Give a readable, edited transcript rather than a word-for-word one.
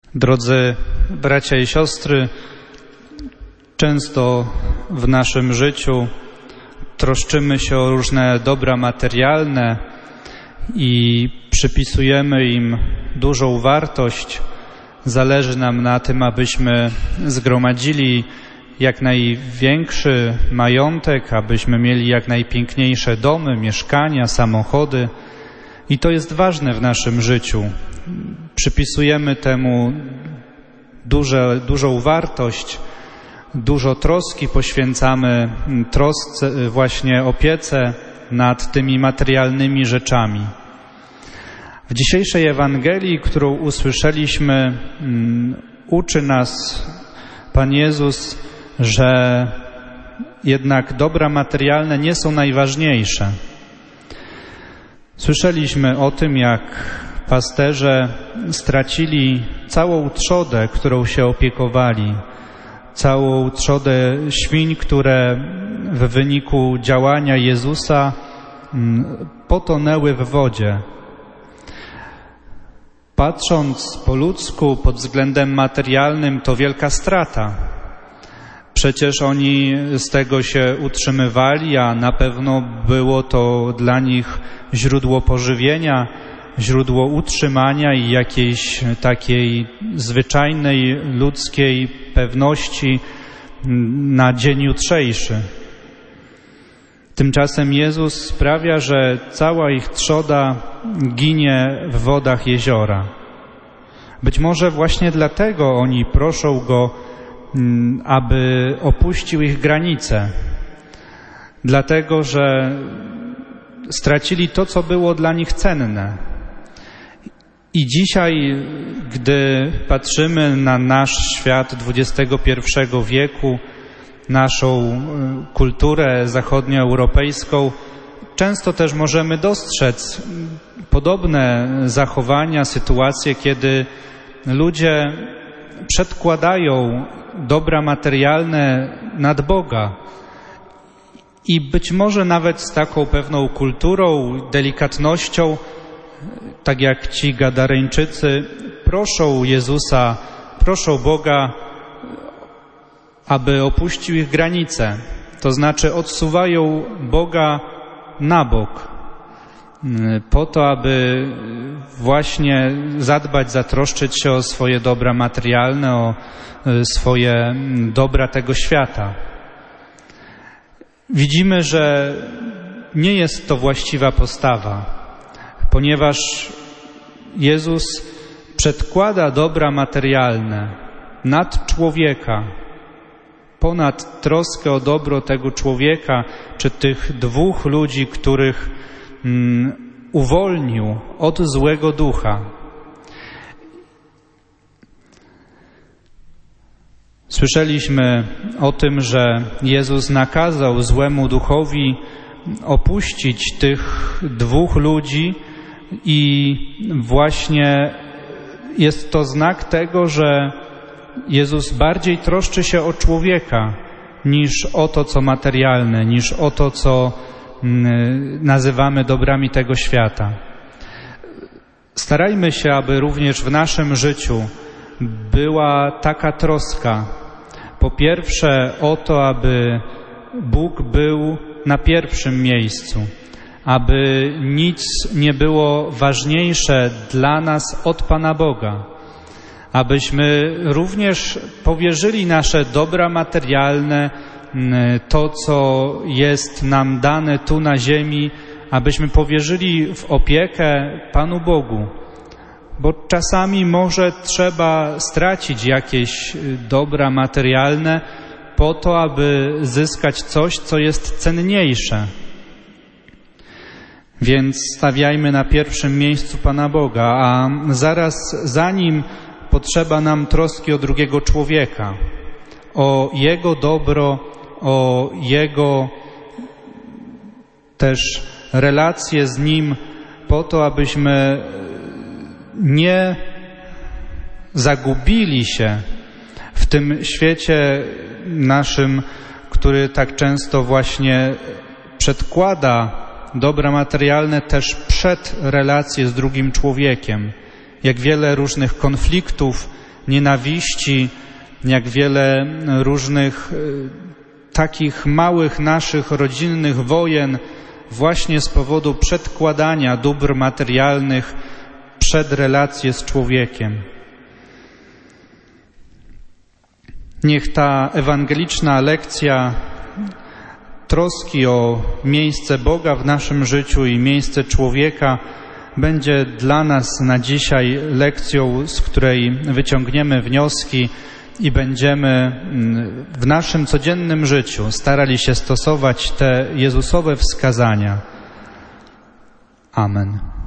Drodzy bracia i siostry, często w naszym życiu troszczymy się o różne dobra materialne i przypisujemy im dużą wartość. Zależy nam na tym, abyśmy zgromadzili jak największy majątek, abyśmy mieli jak najpiękniejsze domy, mieszkania, samochody. I to jest ważne w naszym życiu. Przypisujemy temu dużą wartość, dużo troski poświęcamy trosce, właśnie opiece nad tymi materialnymi rzeczami. W dzisiejszej Ewangelii, którą usłyszeliśmy, uczy nas Pan Jezus, że jednak dobra materialne nie są najważniejsze. Słyszeliśmy o tym, jak pasterze stracili całą trzodę, którą się opiekowali, całą trzodę świń, które w wyniku działania Jezusa potonęły w wodzie. Patrząc po ludzku, pod względem materialnym, to wielka strata. Przecież oni z tego się utrzymywali, a na pewno było to dla nich źródło pożywienia, źródło utrzymania i jakiejś takiej zwyczajnej ludzkiej pewności na dzień jutrzejszy. Tymczasem Jezus sprawia, że cała ich trzoda ginie w wodach jeziora. Być może właśnie dlatego oni proszą Go, aby opuścił ich granice. Dlatego, że stracili to, co było dla nich cenne. I dzisiaj, gdy patrzymy na nasz świat XXI wieku, naszą kulturę zachodnioeuropejską, często też możemy dostrzec podobne zachowania, sytuacje, kiedy ludzie przedkładają dobra materialne nad Boga. I być może nawet z taką pewną kulturą, delikatnością, tak jak ci Gadareńczycy, proszą Jezusa, proszą Boga, aby opuścił ich granice. To znaczy odsuwają Boga na bok, po to, aby właśnie zadbać, zatroszczyć się o swoje dobra materialne, o swoje dobra tego świata. Widzimy, że nie jest to właściwa postawa, ponieważ Jezus przedkłada dobra materialne nad człowieka, ponad troskę o dobro tego człowieka, czy tych dwóch ludzi, których uwolnił od złego ducha. Słyszeliśmy o tym, że Jezus nakazał złemu duchowi opuścić tych dwóch ludzi i właśnie jest to znak tego, że Jezus bardziej troszczy się o człowieka niż o to, co materialne, niż o to, co nazywamy dobrami tego świata. Starajmy się, aby również w naszym życiu była taka troska. Po pierwsze o to, aby Bóg był na pierwszym miejscu, aby nic nie było ważniejsze dla nas od Pana Boga, abyśmy również powierzyli nasze dobra materialne, to, co jest nam dane tu na ziemi, abyśmy powierzyli w opiekę Panu Bogu. Bo czasami może trzeba stracić jakieś dobra materialne po to, aby zyskać coś, co jest cenniejsze. Więc stawiajmy na pierwszym miejscu Pana Boga, a zaraz za Nim potrzeba nam troski o drugiego człowieka, o jego dobro, o jego też relacje z Nim, po to, abyśmy nie zagubili się w tym świecie naszym, który tak często właśnie przedkłada dobra materialne też przed relacje z drugim człowiekiem. Jak wiele różnych konfliktów nienawiści, jak wiele różnych takich małych naszych rodzinnych wojen właśnie z powodu przedkładania dóbr materialnych przed relacje z człowiekiem. Niech ta ewangeliczna lekcja troski o miejsce Boga w naszym życiu i miejsce człowieka będzie dla nas na dzisiaj lekcją, z której wyciągniemy wnioski i będziemy w naszym codziennym życiu starali się stosować te Jezusowe wskazania. Amen.